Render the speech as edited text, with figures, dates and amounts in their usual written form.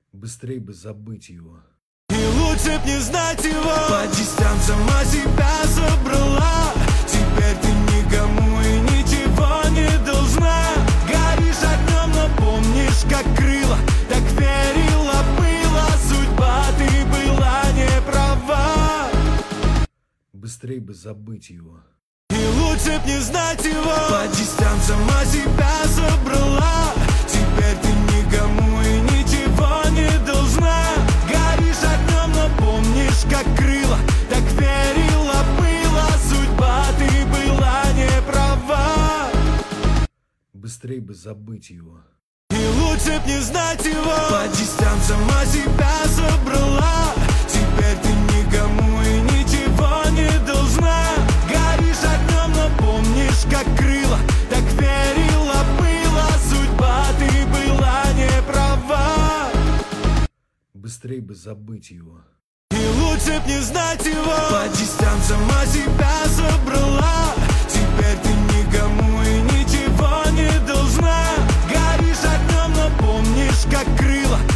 Быстрей бы забыть его. И лучше б не знать его. По частям сама себя собрала. Теперь ты никому и ничего не должна. Горишь огнем, но помнишь, как крыло. Так верила, была судьба, ты была не права. Быстрей бы забыть его. И лучше б не знать его. По частям сама себя собрала. Теперь ты никому и ничего не должна. Горишь огнем, но помнишь, как крыло. Так верила, была судьба, ты была не права. Быстрей бы забыть его. И лучше б не знать его. По частям сама себя собрала. Теперь ты никому и ничего не должна. Горишь огнем, но помнишь, как крыло. Так верила, была судьба, ты была не права. Быстрей бы забыть его. И лучше б не знать его. По частям сама себя собрала. Теперь ты никому и ничего не должна. Горишь огнем, но помнишь, как крыло.